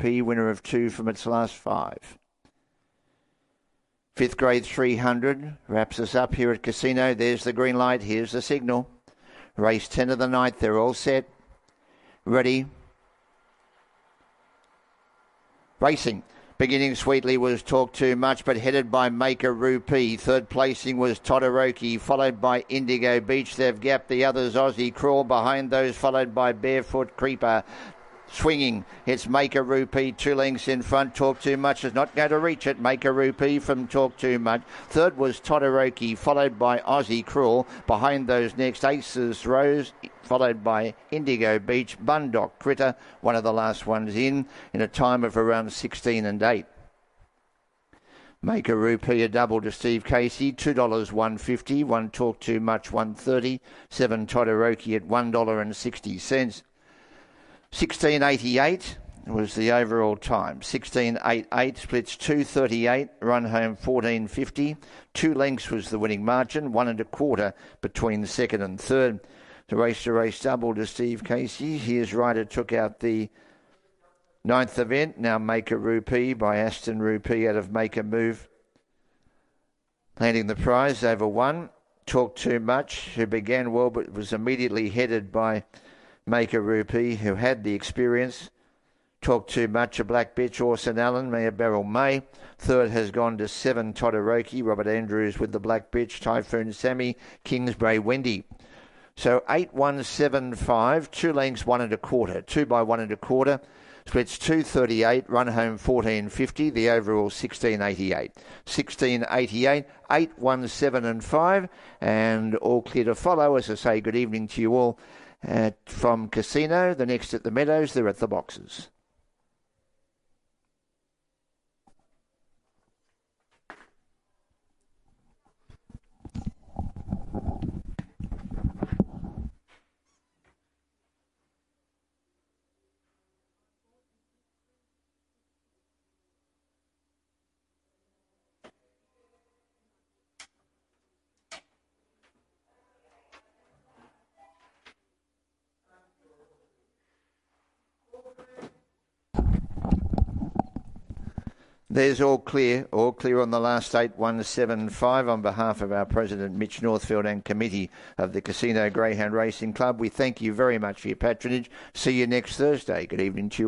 Rupee, winner of 2 from its last 5. 5th grade 300 wraps us up here at Casino. There's the green light. Here's the signal. Race 10 of the night. They're all set. Ready. Racing. Beginning sweetly was Talk Too Much, but headed by Maker Rupee. Third placing was Todoroki, followed by Indigo Beach. They've gapped the others. Aussie Crawl behind those, followed by Barefoot Creeper. Swinging, it's Maker Rupee, 2 lengths in front. Talk Too Much is not going to reach it. Maker Rupee from Talk Too Much. Third was Todoroki, followed by Aussie Crawl. Behind those next, Aces Rose, followed by Indigo Beach. Bundock Critter, one of the last ones in a time of around 16 and 8. Maker Rupee a double to Steve Casey, $2 $1.50. 1 Talk Too Much $1.30. 7 Todoroki at $1.60. 16.88 was the overall time. 16.88 splits 2.38, run home 14.50. 2 lengths was the winning margin, 1 1/4 between the second and third. The race double to Steve Casey. Here's Ryder took out the 9th event. Now Maker Rupee by Aston Rupee out of Maker Move, landing the prize over 1. Talk Too Much, who began well but was immediately headed by Maker Rupee, who had the experience. Talk Too Much, a black bitch. Orson Allen, Mayor Beryl May. Third has gone to 7 Todoroki. Robert Andrews with the black bitch. Typhoon Sammy, Kingsbury Wendy. So 8-1-7-5, 2 lengths 1 1/4, 2 by 1 1/4. Splits 2.38, run home 14.50, the overall 16.88. 16.88, 8-1-7-5, and all clear to follow. As I say, good evening to you all. From Casino, the next at the Meadows, they're at the boxes. There's all clear on the last 8-1-7-5 on behalf of our President Mitch Northfield and committee of the Casino Greyhound Racing Club. We thank you very much for your patronage. See you next Thursday. Good evening to you.